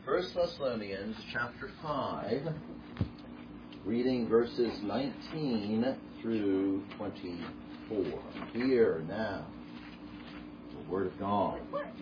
First Thessalonians chapter 5, reading verses 19 through 24. Hear now the word of God.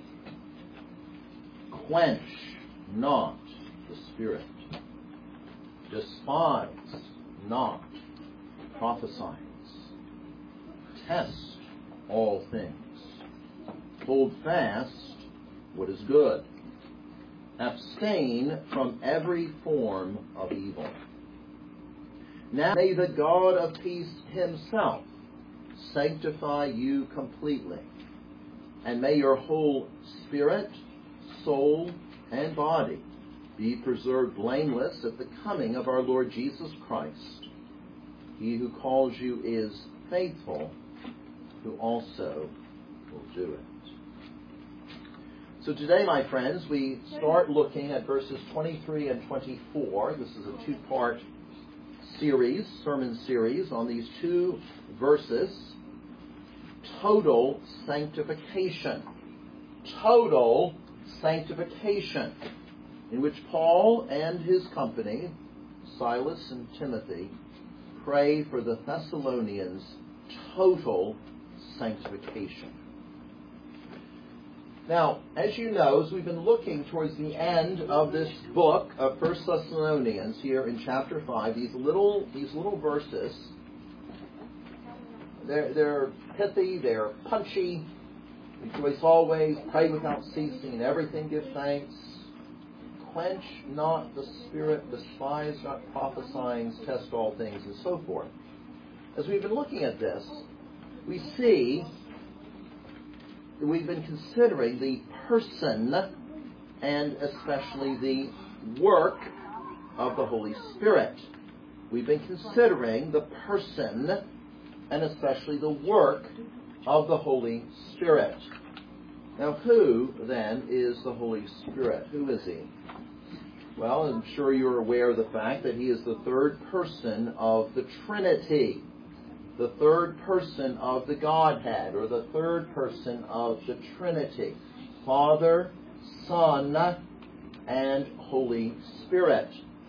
Quench not the spirit. Despise not prophesying. Test all things. Hold fast what is good. Abstain from every form of evil. Now may the God of peace himself sanctify you completely, and may your whole spirit, soul, and body be preserved blameless at the coming of our Lord Jesus Christ. He who calls you is faithful, who also will do it. So today, my friends, we start looking at verses 23 and 24. This is a two-part series, sermon series, on these two verses. Total sanctification. Total sanctification. In which Paul and his company, Silas and Timothy, pray for the Thessalonians' total sanctification. Now, as you know, as we've been looking towards the end of this book of First Thessalonians here in chapter 5, these little verses, they're pithy, they're punchy. Rejoice always, pray without ceasing, in everything give thanks. Quench not the spirit, despise not prophesying, test all things, and so forth. As we've been looking at this, we see we've been considering the person and especially the work of the Holy Spirit. We've been considering the person and especially the work of the Holy Spirit. Now, who then is the Holy Spirit? Who is he? Well, I'm sure you're aware of the fact that he is the third person of the Trinity. The third person of the Godhead, or the third person of the Trinity. Father, Son, and Holy Spirit.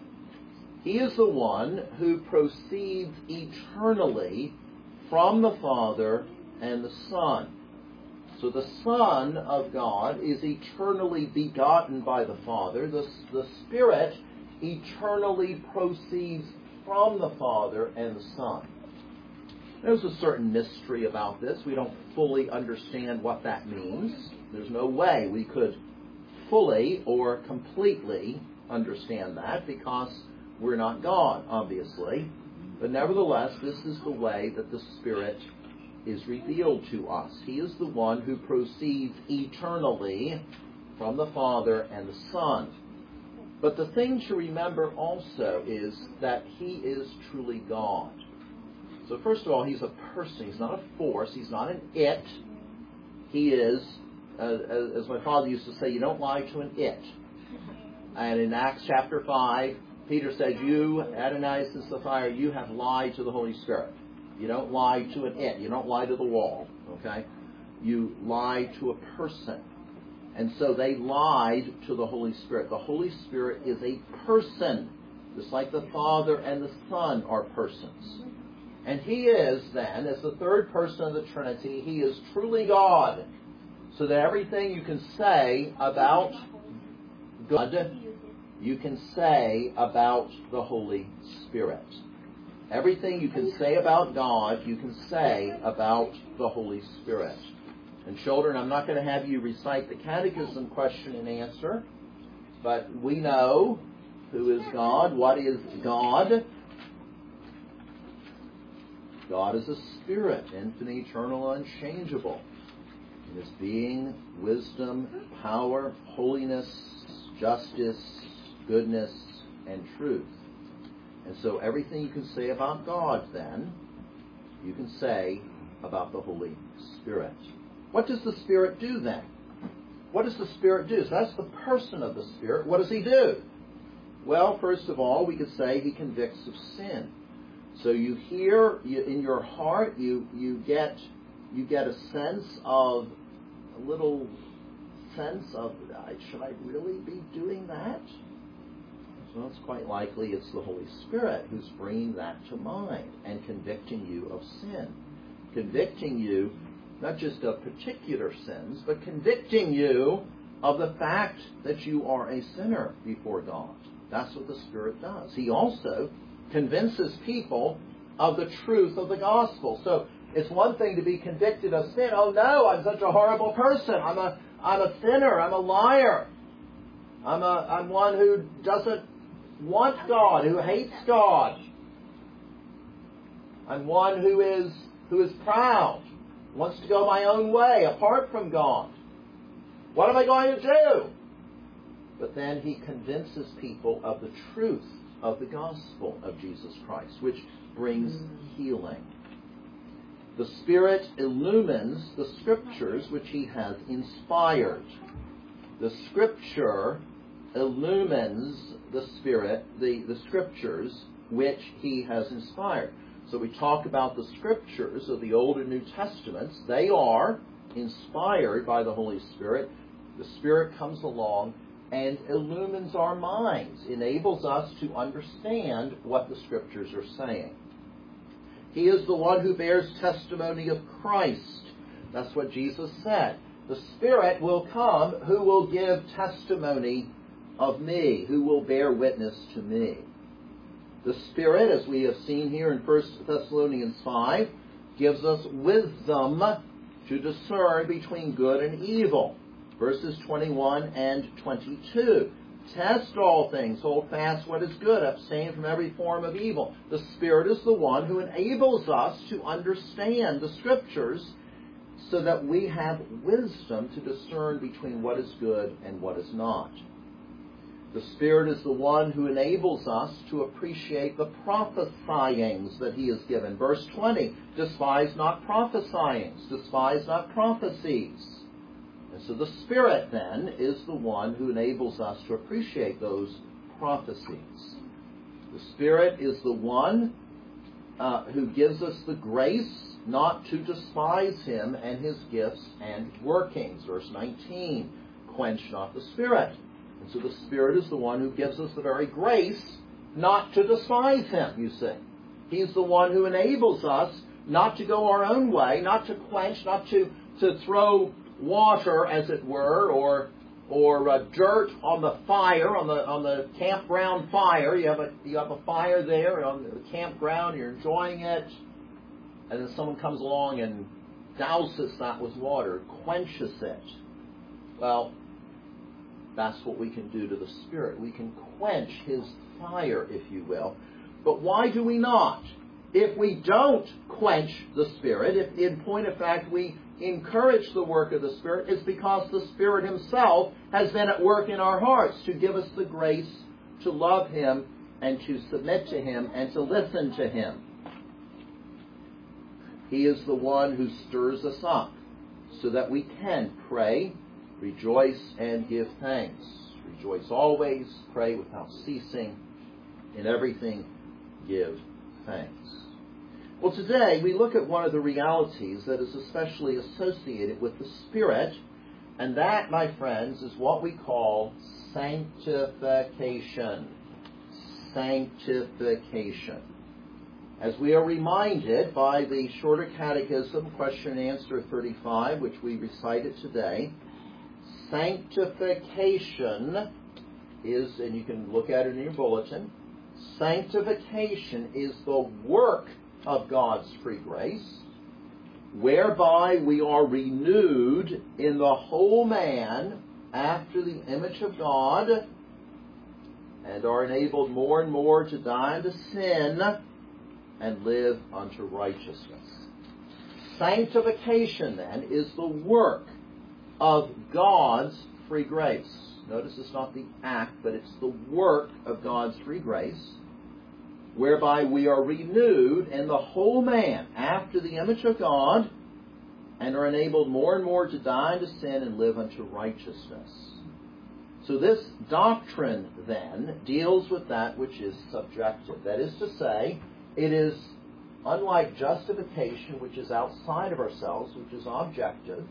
He is the one who proceeds eternally from the Father and the Son. So the Son of God is eternally begotten by the Father. The Spirit eternally proceeds from the Father and the Son. There's a certain mystery about this. We don't fully understand what that means. There's no way we could fully or completely understand that because we're not God, obviously. But nevertheless, this is the way that the Spirit is revealed to us. He is the one who proceeds eternally from the Father and the Son. But the thing to remember also is that he is truly God. So first of all, he's a person. He's not a force. He's not an it. He is, as my father used to say, you don't lie to an it. And in Acts chapter 5, Peter said, you, Ananias and Sapphira, you have lied to the Holy Spirit. You don't lie to an it. You don't lie to the wall. Okay? You lie to a person. And so they lied to the Holy Spirit. The Holy Spirit is a person, just like the Father and the Son are persons. And he is, then, as the third person of the Trinity, he is truly God. So that everything you can say about God, you can say about the Holy Spirit. Everything you can say about God, you can say about the Holy Spirit. And children, I'm not going to have you recite the catechism question and answer, but we know who is God, what is God. God is a spirit, infinite, eternal, unchangeable. In his being, wisdom, power, holiness, justice, goodness, and truth. And so everything you can say about God, then, you can say about the Holy Spirit. What does the Spirit do, then? What does the Spirit do? So that's the person of the Spirit. What does he do? Well, first of all, we could say he convicts of sin. So you hear, in your heart, you get a sense of, a little sense of, should I really be doing that? Well, it's quite likely it's the Holy Spirit who's bringing that to mind and convicting you of sin. Convicting you not just of particular sins, but convicting you of the fact that you are a sinner before God. That's what the Spirit does. He also convinces people of the truth of the gospel. So it's one thing to be convicted of sin. Oh no, I'm such a horrible person. I'm a sinner. I'm a liar. I'm one who doesn't want God, who hates God. I'm one who is proud, wants to go my own way apart from God. What am I going to do? But then he convinces people of the truth of the gospel of Jesus Christ, which brings healing. The Spirit illumines the Scriptures which he has inspired. The Scripture illumines the Spirit, the Scriptures which he has inspired. So we talk about the Scriptures of the Old and New Testaments. They are inspired by the Holy Spirit. The Spirit comes along and illumines our minds, enables us to understand what the Scriptures are saying. He is the one who bears testimony of Christ. That's what Jesus said. The Spirit will come who will give testimony of me, who will bear witness to me. The Spirit, as we have seen here in 1 Thessalonians 5, gives us wisdom to discern between good and evil. Verses 21 and 22. Test all things, hold fast what is good, abstain from every form of evil. The Spirit is the one who enables us to understand the Scriptures so that we have wisdom to discern between what is good and what is not. The Spirit is the one who enables us to appreciate the prophesyings that he has given. Verse 20, despise not prophesyings, despise not prophecies. And so the Spirit, then, is the one who enables us to appreciate those prophecies. The Spirit is the one who gives us the grace not to despise him and his gifts and workings. Verse 19, quench not the Spirit. And so the Spirit is the one who gives us the very grace not to despise him, you see. He's the one who enables us not to go our own way, not to quench, not to throw water, as it were, or dirt on the fire, on the campground fire. You have a fire there on the campground. You're enjoying it, and then someone comes along and douses that with water, quenches it. Well, that's what we can do to the Spirit. We can quench his fire, if you will. But why do we not? If we don't quench the Spirit, if in point of fact we encourage the work of the Spirit, it's because the Spirit himself has been at work in our hearts to give us the grace to love him and to submit to him and to listen to him. He is the one who stirs us up so that we can pray, rejoice, and give thanks. Rejoice always, pray without ceasing, in everything give thanks. Well, today we look at one of the realities that is especially associated with the Spirit, and that, my friends, is what we call sanctification. Sanctification. As we are reminded by the Shorter Catechism, question and answer 35, which we recited today, sanctification is, and you can look at it in your bulletin, sanctification is the work of God's free grace, whereby we are renewed in the whole man after the image of God and are enabled more and more to die unto sin and live unto righteousness. Sanctification, then, is the work of God's free grace. Notice it's not the act, but it's the work of God's free grace, whereby we are renewed in the whole man after the image of God and are enabled more and more to die unto sin and live unto righteousness. So this doctrine, then, deals with that which is subjective. That is to say, it is, unlike justification, which is outside of ourselves, which is objective,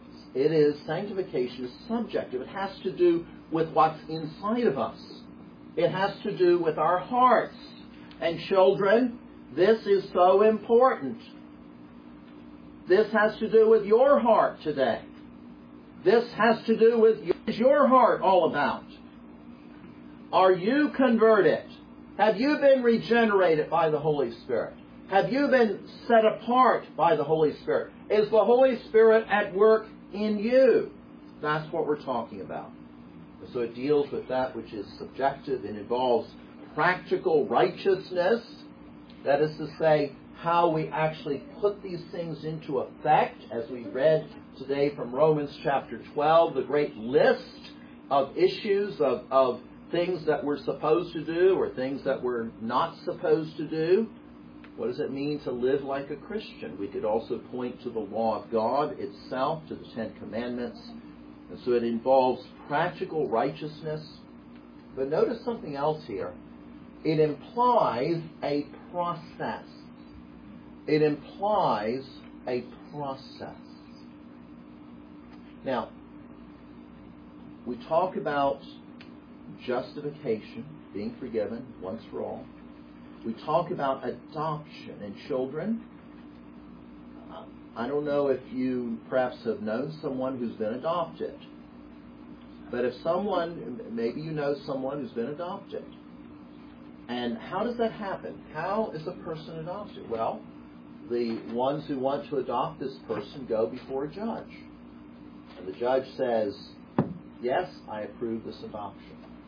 sanctification is subjective. It has to do with what's inside of us. It has to do with our hearts. And children, this is so important. This has to do with your heart today. This has to do with what is your heart all about. Are you converted? Have you been regenerated by the Holy Spirit? Have you been set apart by the Holy Spirit? Is the Holy Spirit at work in you? That's what we're talking about. So it deals with that which is subjective. It involves practical righteousness. That is to say, how we actually put these things into effect, as we read today from Romans chapter 12, the great list of issues of things that we're supposed to do or things that we're not supposed to do. What does it mean to live like a Christian? We could also point to the law of God itself, to the Ten Commandments. And so it involves practical righteousness. But notice something else here. It implies a process. It implies a process. Now, we talk about justification, being forgiven once for all. We talk about adoption and children. I don't know if you perhaps have known someone who's been adopted. But if someone, maybe you know someone who's been adopted. And how does that happen? How is a person adopted? Well, the ones who want to adopt this person go before a judge. And the judge says, yes, I approve this adoption.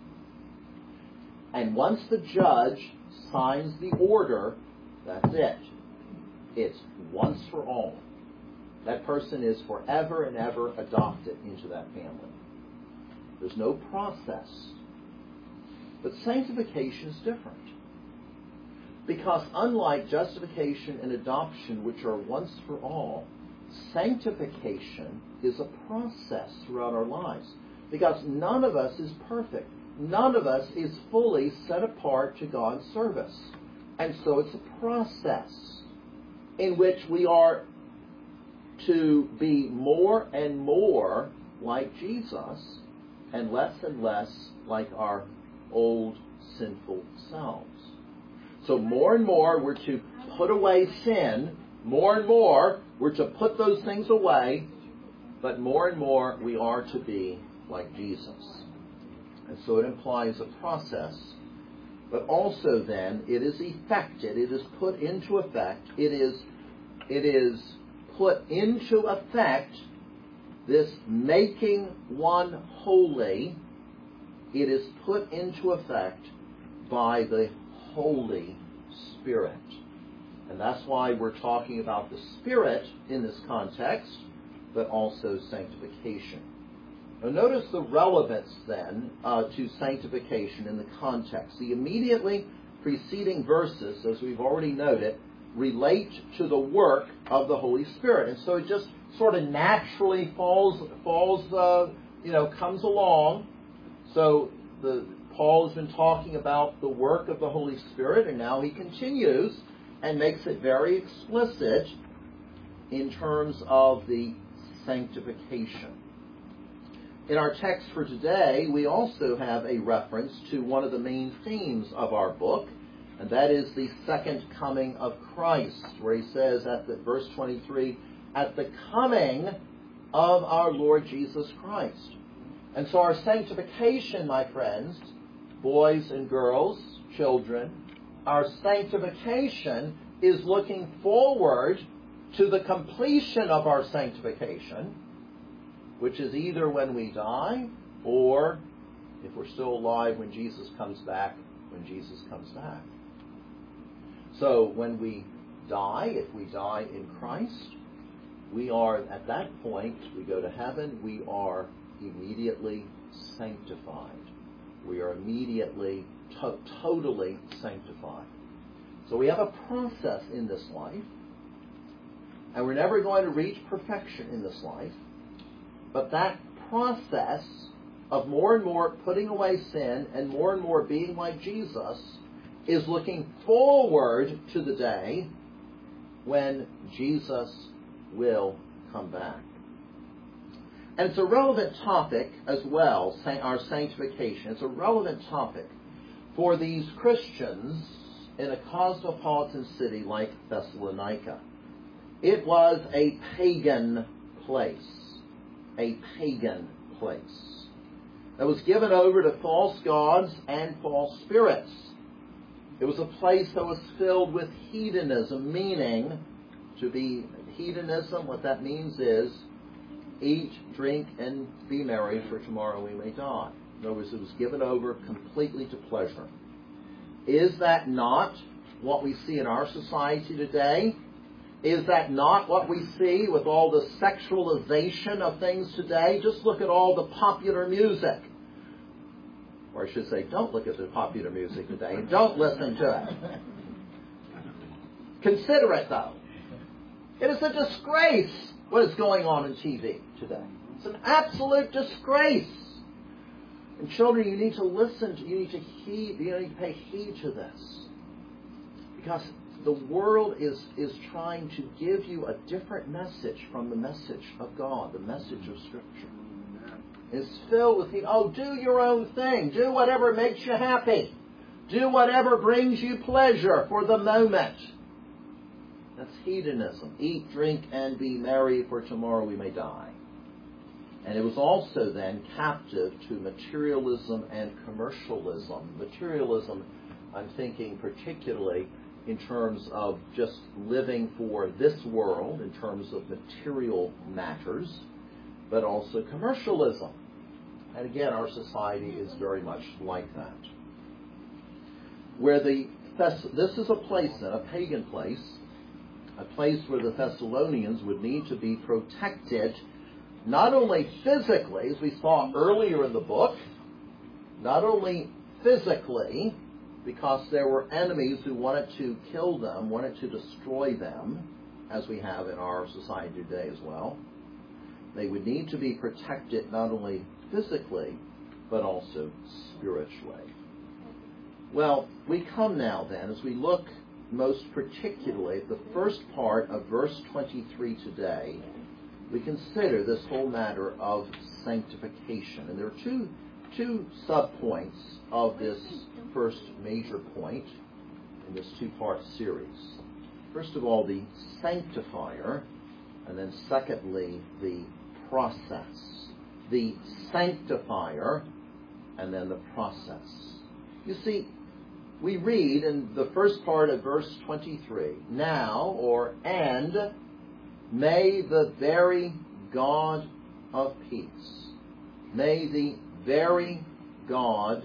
And once the judge signs the order, that's it. It's once for all. That person is forever and ever adopted into that family. There's no process. But sanctification is different. Because unlike justification and adoption, which are once for all, sanctification is a process throughout our lives. Because none of us is perfect. None of us is fully set apart to God's service. And so it's a process in which we are to be more and more like Jesus and less like our old sinful selves. So more and more we're to put away sin. More and more we're to put those things away. But more and more we are to be like Jesus. And so it implies a process. But also then it is effected. It is put into effect. It is put into effect this making one holy. It is put into effect by the Holy Spirit. And that's why we're talking about the Spirit in this context, but also sanctification. Now notice the relevance then to sanctification in the context. The immediately preceding verses, as we've already noted, relate to the work of the Holy Spirit. And so it just sort of naturally comes along. So Paul has been talking about the work of the Holy Spirit, and now he continues and makes it very explicit in terms of the sanctification. In our text for today, we also have a reference to one of the main themes of our book, and that is the second coming of Christ, where he says at verse 23, at the coming of our Lord Jesus Christ. And so our sanctification, my friends, boys and girls, children, our sanctification is looking forward to the completion of our sanctification, which is either when we die or, if we're still alive, when Jesus comes back, So when we die, if we die in Christ, we are, at that point, we go to heaven, we are immediately sanctified. We are immediately, totally sanctified. So we have a process in this life, and we're never going to reach perfection in this life. But that process of more and more putting away sin and more being like Jesus is looking forward to the day when Jesus will come back. And it's a relevant topic as well, our sanctification. It's a relevant topic for these Christians in a cosmopolitan city like Thessalonica. It was a pagan place. A pagan place that was given over to false gods and false spirits. It was a place that was filled with hedonism, meaning to be hedonism, what that means is eat, drink, and be merry, for tomorrow we may die. In other words, it was given over completely to pleasure. Is that not what we see in our society today? Is that not what we see with all the sexualization of things today? Just look at all the popular music. Or I should say, don't look at the popular music today. Don't listen to it. Consider it, though. It is a disgrace what is going on in TV today. It's an absolute disgrace. And children, you need to listen to, you need to pay heed to this. Because the world is trying to give you a different message from the message of God, the message of Scripture. It's filled with, do your own thing. Do whatever makes you happy. Do whatever brings you pleasure for the moment. That's hedonism. Eat, drink, and be merry, for tomorrow we may die. And it was also then captive to materialism and commercialism. Materialism, I'm thinking particularly in terms of just living for this world, in terms of material matters, but also commercialism. And again, our society is very much like that. Where this is a place, then, a pagan place, a place where the Thessalonians would need to be protected, not only physically, as we saw earlier in the book, not only physically, because there were enemies who wanted to kill them, wanted to destroy them, as we have in our society today as well. They would need to be protected not only physically, but also spiritually. Well, we come now then, as we look most particularly at the first part of verse 23 today, we consider this whole matter of sanctification. And there are two sub-points of this first major point in this two-part series. First of all, the sanctifier, and then secondly, the process. The sanctifier, and then the process. You see, we read in the first part of verse 23, now, and may the very God of peace, may the very God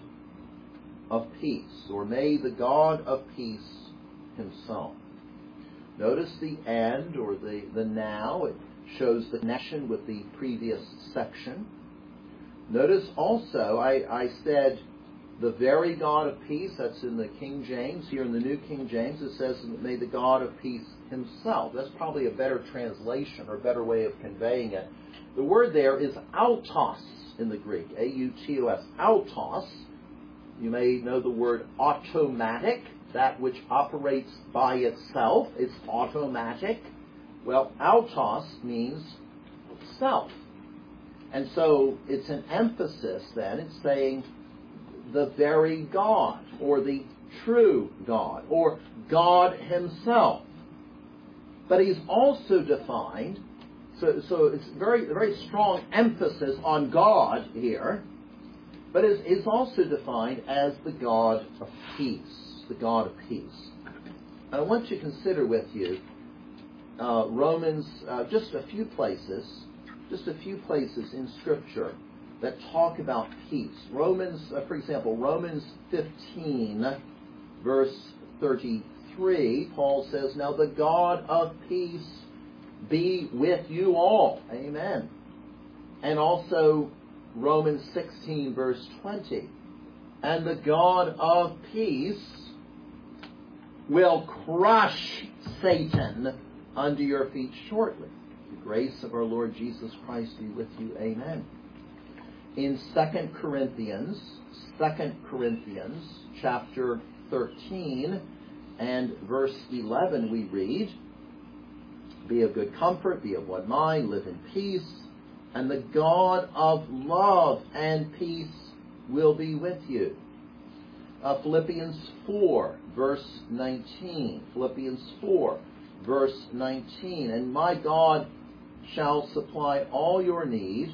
of peace, or may the God of peace himself. Notice the and, or the now. It shows the connection with the previous section. Notice also, I said the very God of peace. That's in the King James. Here in the New King James, it says, may the God of peace himself. That's probably a better translation, or a better way of conveying it. The word there is autos in the Greek. A-U-T-O-S. Autos. You may know the word automatic, that which operates by itself. It's automatic. Well, autos means self. And so it's an emphasis then. It's saying the very God, or the true God, or God himself. But he's also defined, so it's very, very strong emphasis on God here, but it's also defined as the God of peace, the God of peace. I want to consider with you Romans, just a few places in Scripture that talk about peace. Romans, for example, Romans 15, verse 33, Paul says, now the God of peace be with you all. Amen. And also Romans 16, verse 20, and the God of peace will crush Satan under your feet shortly. The grace of our Lord Jesus Christ be with you. Amen. In 2 Corinthians chapter 13 and verse 11 we read, be of good comfort, be of one mind, live in peace, and the God of love and peace will be with you. Philippians 4, verse 19. Philippians 4, verse 19. And my God shall supply all your need.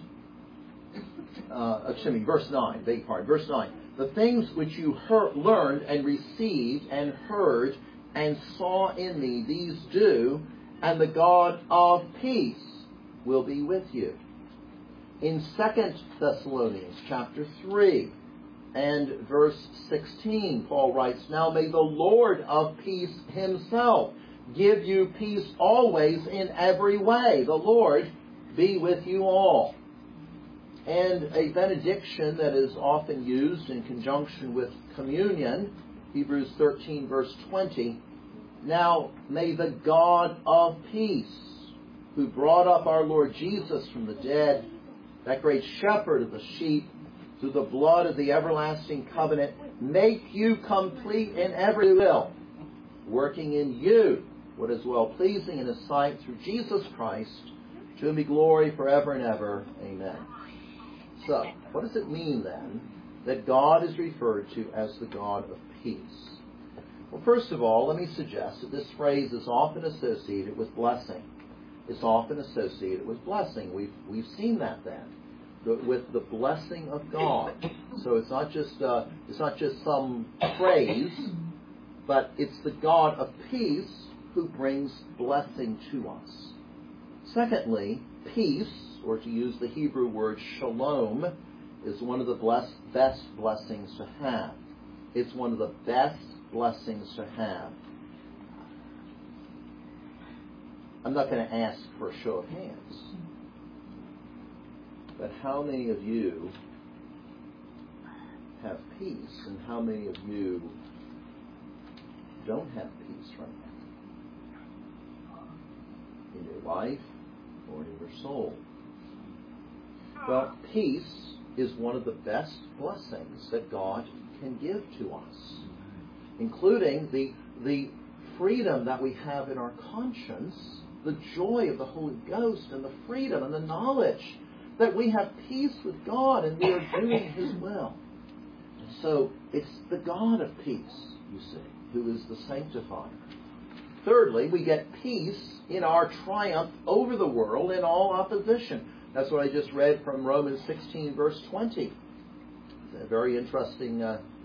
Verse 9, beg your pardon. Verse 9. The things which you learned and received and heard and saw in me, these do, and the God of peace will be with you. In 2 Thessalonians chapter 3 and verse 16, Paul writes, Now may the Lord of peace himself give you peace always in every way. The Lord be with you all. And a benediction that is often used in conjunction with communion, Hebrews 13, verse 20. Now may the God of peace, who brought up our Lord Jesus from the dead, that great shepherd of the sheep, through the blood of the everlasting covenant, make you complete in every will, working in you what is well-pleasing in His sight through Jesus Christ, to whom be glory forever and ever. Amen. So, what does it mean then that God is referred to as the God of peace? Well, first of all, let me suggest that this phrase is often associated with blessing. It's often associated with blessing. We've seen that then, with the blessing of God. So it's not just some phrase, but it's the God of peace who brings blessing to us. Secondly, peace, or to use the Hebrew word shalom, is one of the best blessings to have. It's one of the best blessings to have. I'm not going to ask for a show of hands, but how many of you have peace, and how many of you don't have peace right now? In your life or in your soul? Well, peace is one of the best blessings that God can give to us, including the freedom that we have in our conscience, the joy of the Holy Ghost, and the freedom and the knowledge that we have peace with God and we are doing His will. So it's the God of peace, you see, who is the sanctifier. Thirdly, we get peace in our triumph over the world in all opposition. That's what I just read from Romans 16, verse 20. It's a very interesting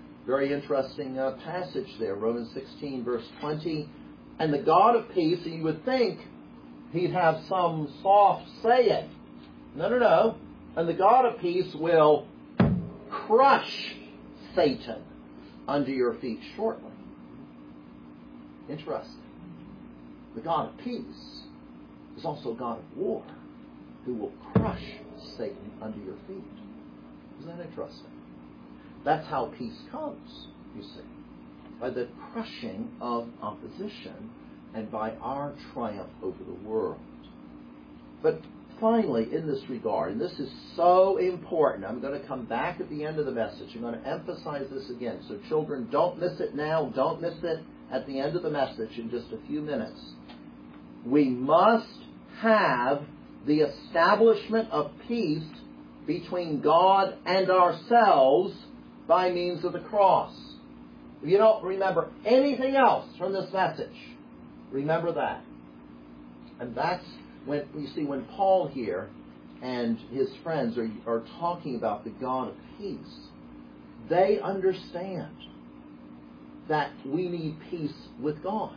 passage there. Romans 16, verse 20. And the God of peace, and you would think He'd have some soft saying. No. And the God of peace will crush Satan under your feet shortly. Interesting. The God of peace is also a God of war, who will crush Satan under your feet. Isn't that interesting? That's how peace comes, you see, by the crushing of opposition and by our triumph over the world. But finally, in this regard, and this is so important, I'm going to come back at the end of the message. I'm going to emphasize this again. So children, don't miss it now. Don't miss it at the end of the message in just a few minutes. We must have the establishment of peace between God and ourselves by means of the cross. If you don't remember anything else from this message, remember that. And that's when you see when Paul here and his friends are talking about the God of peace, they understand that we need peace with God.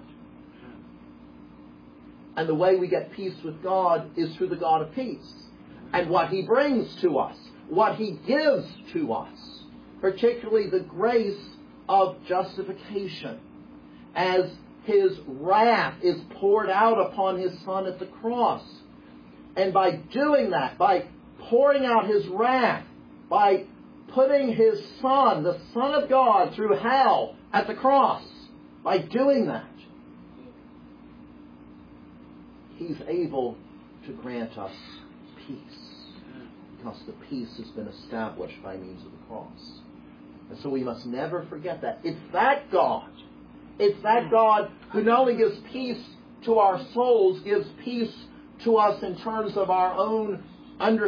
And the way we get peace with God is through the God of peace. And what He brings to us, what He gives to us, particularly the grace of justification, as His wrath is poured out upon His Son at the cross. And by doing that, by pouring out His wrath, by putting His Son, the Son of God, through hell at the cross, by doing that, He's able to grant us peace, because the peace has been established by means of the cross. And so we must never forget that. It's that God who not only gives peace to our souls, gives peace to us in terms of our own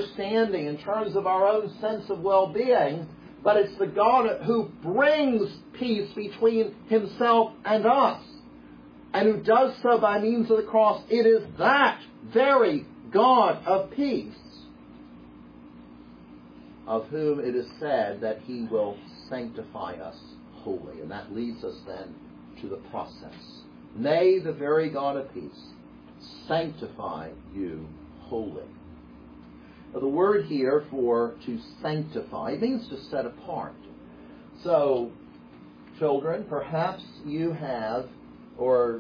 understanding, in terms of our own sense of well-being, but it's the God who brings peace between himself and us, and who does so by means of the cross, it is that very God of peace of whom it is said that he will sanctify us wholly. And that leads us then to the process. May the very God of peace sanctify you wholly. Now, the word here for to sanctify means to set apart. So, children, perhaps you have, or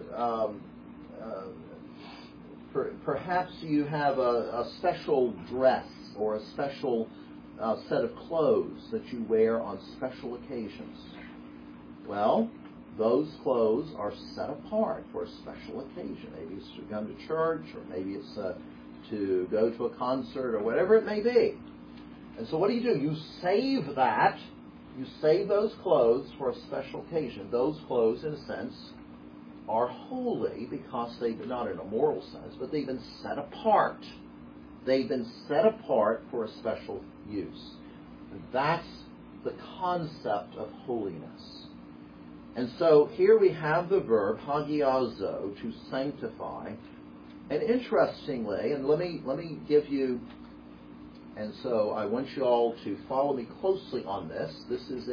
perhaps you have a special dress or a special set of clothes that you wear on special occasions. Well, those clothes are set apart for a special occasion. Maybe it's to come to church, or maybe it's to go to a concert, or whatever it may be. And so what do? You save that. You save those clothes for a special occasion. Those clothes, in a sense, are holy because they've, not in a moral sense, but they've been set apart. They've been set apart for a special use. And that's the concept of holiness. And so here we have the verb hagiazo, to sanctify. And interestingly, and let me give you, and so I want you all to follow me closely on this. This is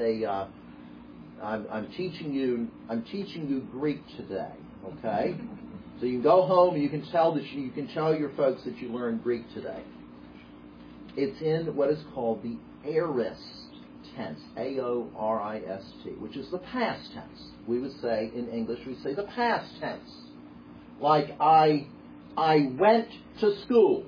I'm teaching you Greek today, okay? So you can go home and you can tell your folks that you learned Greek today. It's in what is called the aorist tense, A-O-R-I-S-T, which is the past tense. We would say in English, we say the past tense. Like I went to school.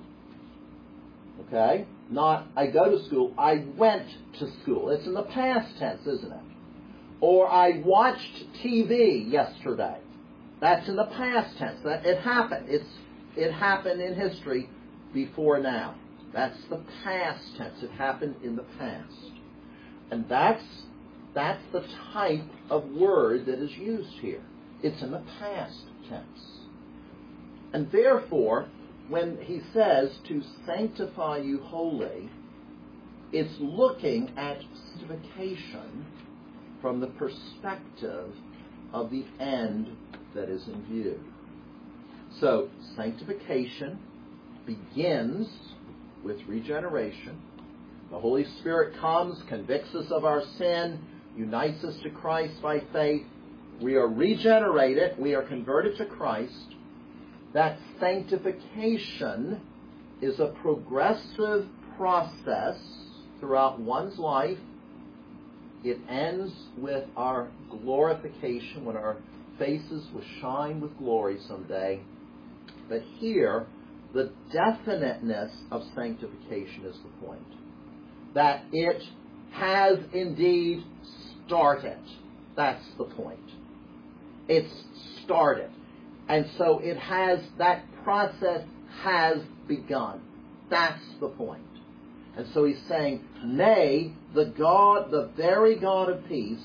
Okay? Not I go to school, I went to school. It's in the past tense, isn't it? Or I watched TV yesterday. That's in the past tense. It happened. It happened in history before now. That's the past tense. It happened in the past. And that's the type of word that is used here. It's in the past tense. And therefore, when he says to sanctify you wholly, it's looking at sanctification from the perspective of the end that is in view. So, sanctification begins with regeneration. The Holy Spirit comes, convicts us of our sin, unites us to Christ by faith. We are regenerated. We are converted to Christ. That sanctification is a progressive process throughout one's life. It ends with our glorification, when our faces will shine with glory someday. But here, the definiteness of sanctification is the point. That it has indeed started. That's the point. It's started. And so it has, that process has begun. That's the point. And so he's saying, may the very God of peace,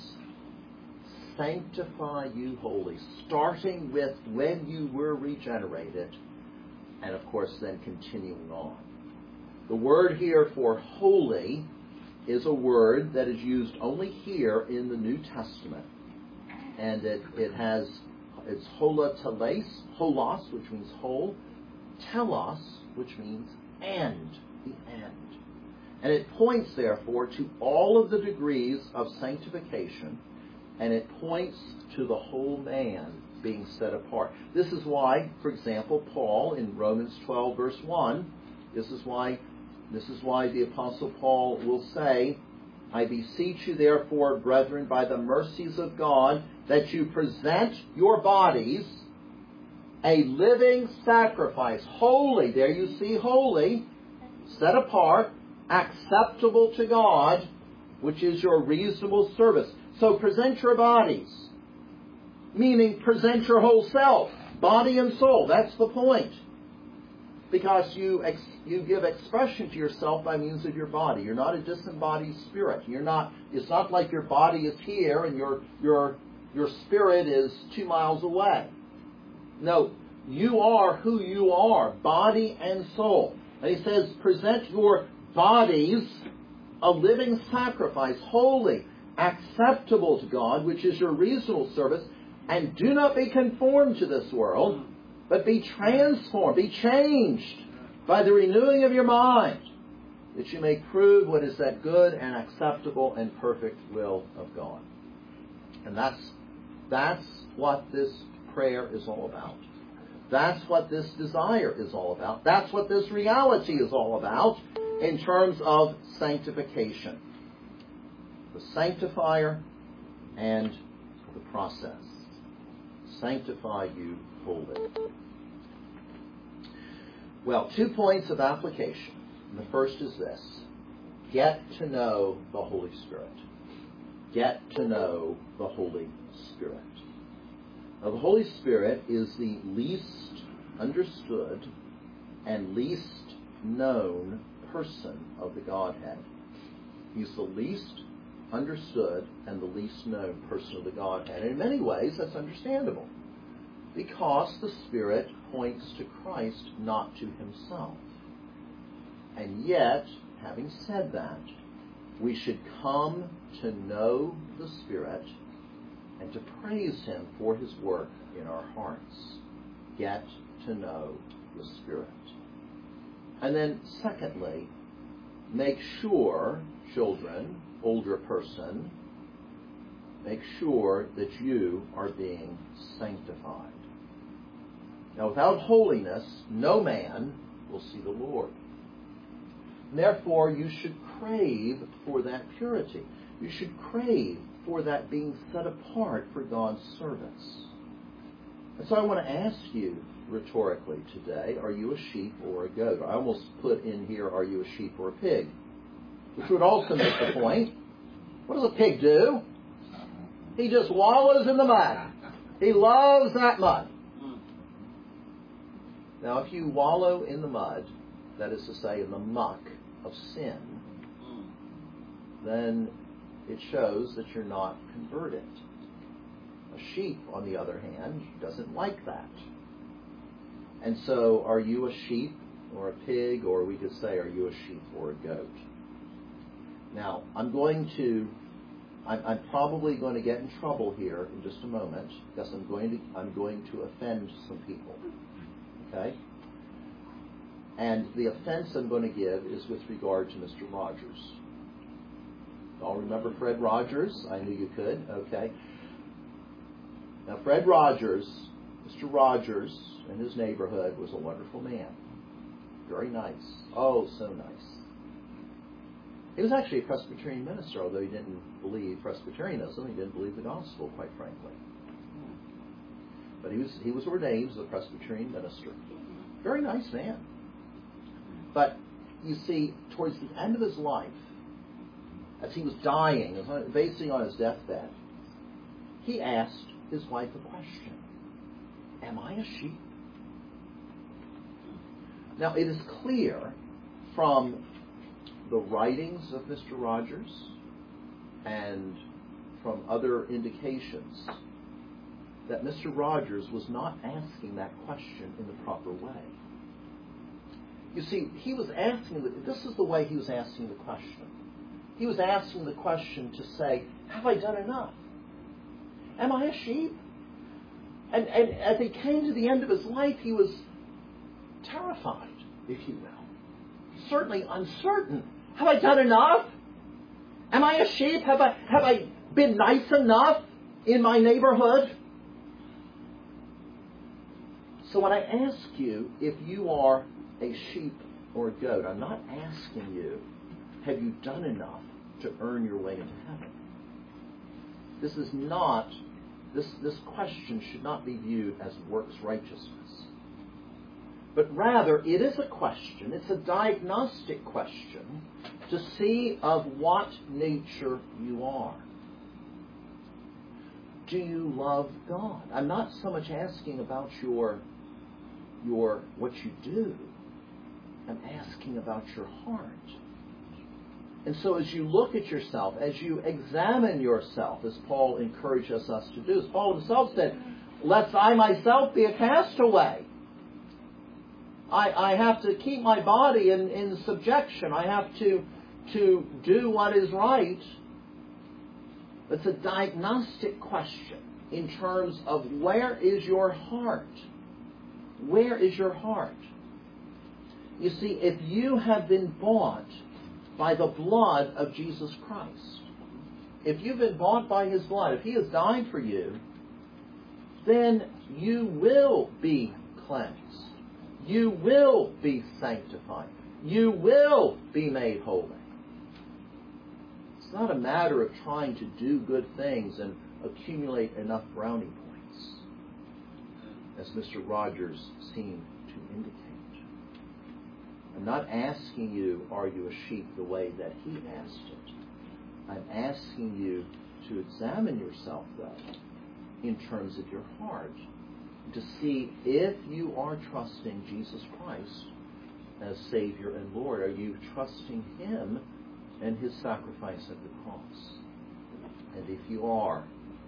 sanctify you wholly, starting with when you were regenerated, and of course then continuing on. The word here for holy is a word that is used only here in the New Testament. And it's holos, holos, which means whole, telos, which means end, the end. And it points, therefore, to all of the degrees of sanctification, and it points to the whole man being set apart. This is why, for example, Paul in Romans 12, verse 1, this is why the Apostle Paul will say, I beseech you, therefore, brethren, by the mercies of God, that you present your bodies a living sacrifice, holy, there you see holy, set apart, acceptable to God, which is your reasonable service. So present your bodies, meaning present your whole self, body and soul. That's the point. Because you give expression to yourself by means of your body. You're not a disembodied spirit. It's not like your body is here and your spirit is 2 miles away. No, you are who you are, body and soul. And he says, present your bodies a living sacrifice, holy, acceptable to God, which is your reasonable service, and do not be conformed to this world, but be transformed, be changed by the renewing of your mind, that you may prove what is that good and acceptable and perfect will of God. And that's what this prayer is all about. That's what this desire is all about. That's what this reality is all about in terms of sanctification. The sanctifier and the process. Sanctify you wholly. Well, 2 points of application. And the first is this. Get to know the Holy Spirit. Get to know the Holy Spirit. Now, the Holy Spirit is the least understood and least known person of the Godhead. He's the least understood and the least known person of the Godhead. And in many ways, that's understandable, because the Spirit points to Christ, not to himself. And yet, having said that, we should come to know the Spirit and to praise him for his work in our hearts. Get to know the Spirit. And then, secondly, make sure, children, older person, make sure that you are being sanctified. Now, without holiness, no man will see the Lord. Therefore, you should crave for that purity. You should crave for that being set apart for God's service. And so I want to ask you rhetorically today, are you a sheep or a goat? I almost put in here, are you a sheep or a pig? Which would also make the point, what does a pig do? He just wallows in the mud. He loves that mud. Now, if you wallow in the mud, that is to say, in the muck of sin, then it shows that you're not converted. A sheep, on the other hand, doesn't like that. And so, are you a sheep or a pig, or we could say, are you a sheep or a goat? Now, I'm probably going to get in trouble here in just a moment, because I'm going to offend some people. Okay? And the offense I'm going to give is with regard to Mr. Rogers. Y'all remember Fred Rogers? I knew you could. Okay. Now, Fred Rogers, Mr. Rogers, in his neighborhood was a wonderful man. Very nice. Oh, so nice. He was actually a Presbyterian minister, although he didn't believe Presbyterianism. He didn't believe the gospel, quite frankly. But he was ordained as a Presbyterian minister. Very nice man. But, you see, towards the end of his life, as he was dying, basing on his deathbed, he asked his wife a question. Am I a sheep? Now, it is clear from the writings of Mr. Rogers and from other indications that Mr. Rogers was not asking that question in the proper way. You see, he was asking, this is the way he was asking the question. He was asking the question to say, have I done enough? Am I a sheep? And as he came to the end of his life, he was terrified, if you will. Certainly uncertain. Have I done enough? Am I a sheep? Have I been nice enough in my neighborhood? So when I ask you if you are a sheep or a goat, I'm not asking you, have you done enough to earn your way into heaven? This is not, this question should not be viewed as works righteousness. But rather, it is a question, it's a diagnostic question to see of what nature you are. Do you love God? I'm not so much asking about your what you do. I'm asking about your heart. And so as you look at yourself, as you examine yourself, as Paul encourages us to do, as Paul himself said, lest I myself be a castaway. I have to keep my body in subjection. I have to do what is right. It's a diagnostic question in terms of where is your heart? Where is your heart? You see, if you have been bought by the blood of Jesus Christ, if you've been bought by His blood, if He has died for you, then you will be cleansed. You will be sanctified. You will be made holy. It's not a matter of trying to do good things and accumulate enough brownie points, as Mr. Rogers seemed to indicate. I'm not asking you, are you a sheep, the way that he asked it. I'm asking you to examine yourself, though, in terms of your heart, to see if you are trusting Jesus Christ as Savior and Lord. Are you trusting Him and His sacrifice at the cross? And if you are,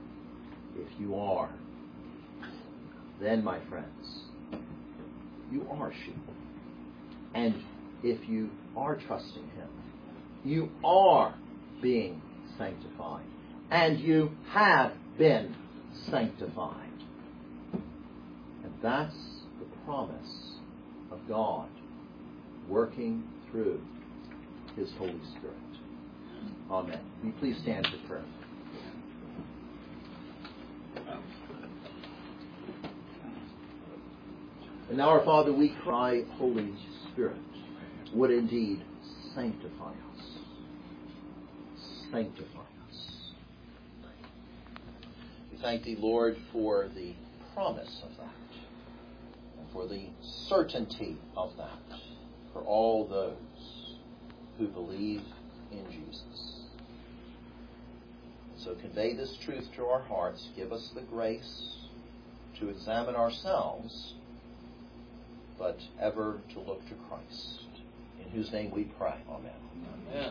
then, my friends, you are sheep. And if you are trusting Him, you are being sanctified. And you have been sanctified. And that's the promise of God working through His Holy Spirit. Amen. Will you please stand for prayer? And now, our Father, we cry, Holy Spirit, would indeed sanctify us. Sanctify us. We thank Thee, Lord, for the promise of that, and for the certainty of that, for all those who believe in Jesus. So convey this truth to our hearts. Give us the grace to examine ourselves, but ever to look to Christ, in whose name we pray. Amen. Amen.